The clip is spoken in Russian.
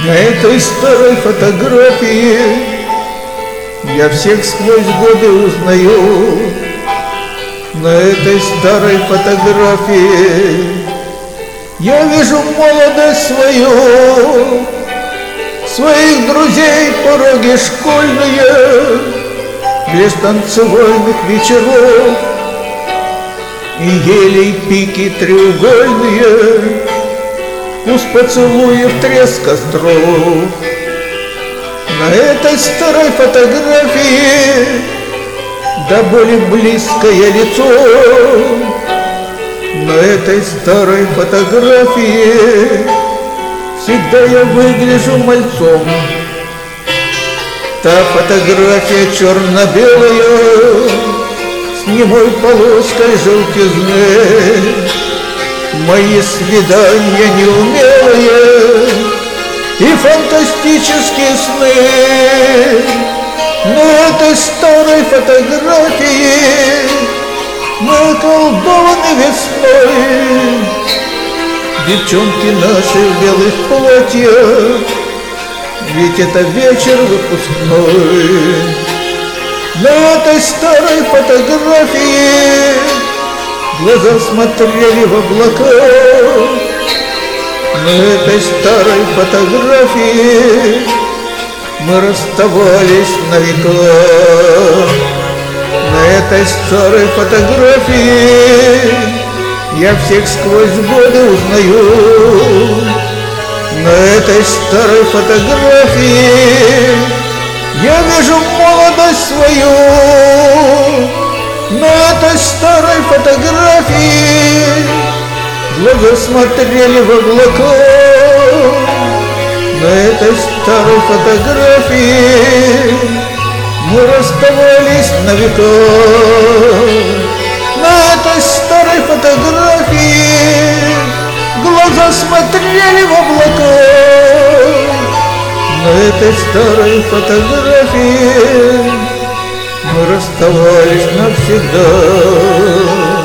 На этой старой фотографии я всех сквозь годы узнаю. На этой старой фотографии я вижу молодость свою, своих друзей пороги школьные, без танцевальных вечеров и елей пики треугольные, вкус поцелуев, треск костров. На этой старой фотографии до боли близкое лицо. На этой старой фотографии всегда я выгляжу мальцом. Та фотография черно-белая, с немой полоской желтизны. Мои свидания неумелые и фантастические сны. На этой старой фотографии мы околдованы весной. Девчонки наши в белых платьях, ведь это вечер выпускной. На этой старой фотографии глаза смотрели в облака. На этой старой фотографии мы расставались на века. На этой старой фотографии я всех сквозь годы узнаю. На этой старой фотографии я вижу молодость свою. На этой старой фотографии глаза смотрели в облака. На этой старой фотографии мы расставались на века. На этой старой фотографии глаза смотрели в облака. На этой старой фотографии мы расставались навсегда.